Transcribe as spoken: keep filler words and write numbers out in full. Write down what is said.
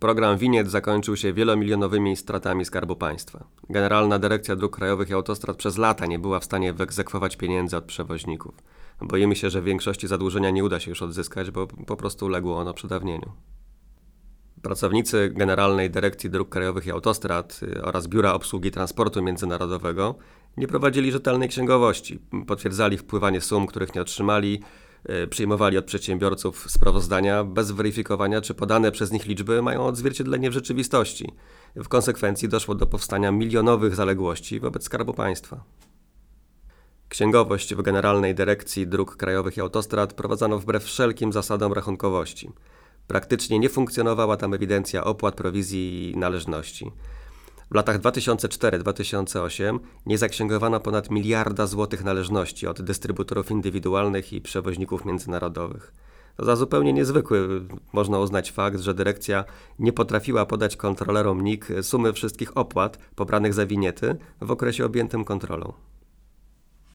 Program winiet zakończył się wielomilionowymi stratami Skarbu Państwa. Generalna Dyrekcja Dróg Krajowych i Autostrad przez lata nie była w stanie wyegzekwować pieniędzy od przewoźników. Boimy się, że w większości zadłużenia nie uda się już odzyskać, bo po prostu uległo ono przedawnieniu. Pracownicy Generalnej Dyrekcji Dróg Krajowych i Autostrad oraz Biura Obsługi Transportu Międzynarodowego nie prowadzili rzetelnej księgowości. Potwierdzali wpływanie sum, których nie otrzymali, przyjmowali od przedsiębiorców sprawozdania bez weryfikowania, czy podane przez nich liczby mają odzwierciedlenie w rzeczywistości. W konsekwencji doszło do powstania milionowych zaległości wobec Skarbu Państwa. Księgowość w Generalnej Dyrekcji Dróg Krajowych i Autostrad prowadzono wbrew wszelkim zasadom rachunkowości. Praktycznie nie funkcjonowała tam ewidencja opłat, prowizji i należności. W latach dwa tysiące czwarty do dwa tysiące ósmego nie zaksięgowano ponad miliarda złotych należności od dystrybutorów indywidualnych i przewoźników międzynarodowych. To za zupełnie niezwykły można uznać fakt, że dyrekcja nie potrafiła podać kontrolerom N I K sumy wszystkich opłat pobranych za winiety w okresie objętym kontrolą.